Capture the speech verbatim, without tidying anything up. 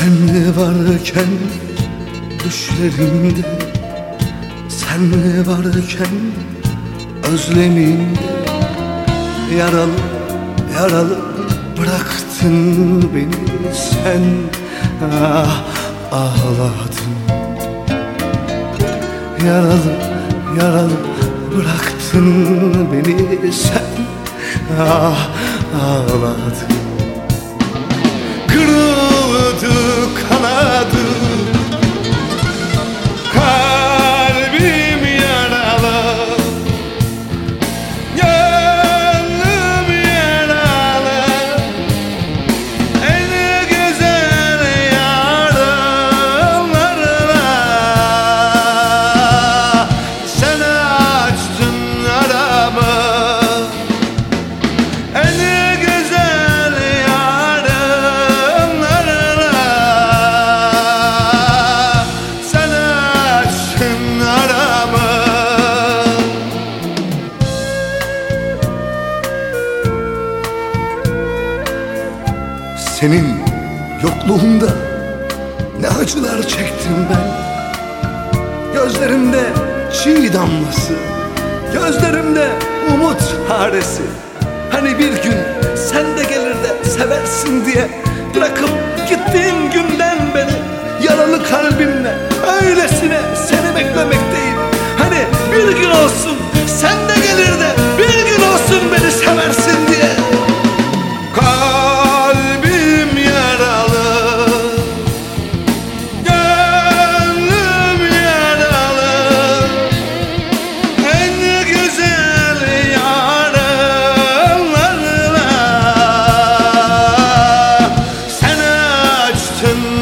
Sen varken düşlerimde, sen varken özlemimde, yaralı yaralı bıraktın beni sen, ah ağladın. Yaralı yaralı bıraktın beni sen, ah ağladın. Kırıldı kanadı, kalbim yaralı, gönlüm yaralı, en güzel yarınlarla. Sen açtın aramı, en güzel yarınlarla. Sen açtın aramı. Senin yokluğunda ne acılar çektim ben. Gözlerimde çiğ damlası, gözlerimde umut haresi. Hani bir gün sen de gelir de seversin diye bırakıp gittiğin günden beri yaralı kalbimle öylesine seni beklemekteyim. Hani bir gün olsun sen de gelir de bir gün olsun beni seversin diye. Kalbim yaralı, gönlüm yaralı, en güzel yarınlarla. Sen açtın